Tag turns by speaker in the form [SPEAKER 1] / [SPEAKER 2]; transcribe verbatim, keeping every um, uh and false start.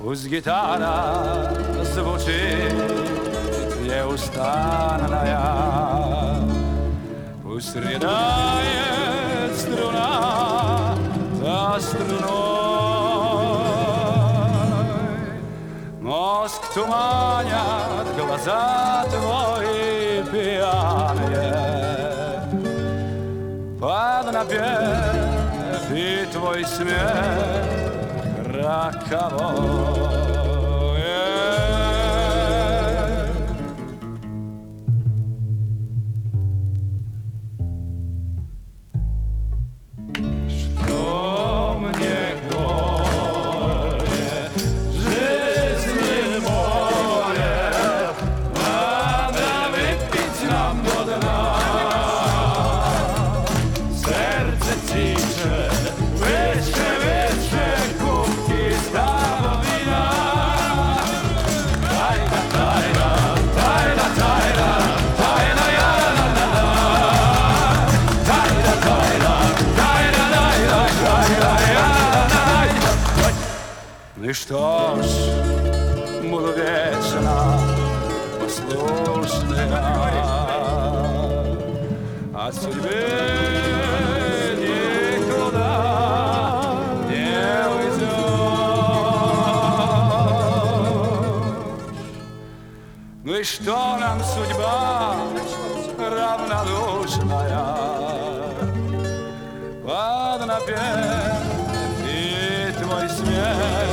[SPEAKER 1] Pust gitara zvuči neustanna ja. Pust ridaje struna za struной. Мозг туманят глаза твои пьяные. Под напев и твой смех роковой. Что мне горе, жизни море, надо выпить нам до дна. Сердце тише, выше, выше, кубки стало вина. Тайна, тайна, тайна, тайна, тайна, я-ла-ла-ла-ла. Тайна, тайна, тайна, тайна, тайна, я-ла-ла-ла-ла. Ну и что ж, буду вечно послушная от судьбы. Ну и что нам судьба равнодушная, под напев и твой смех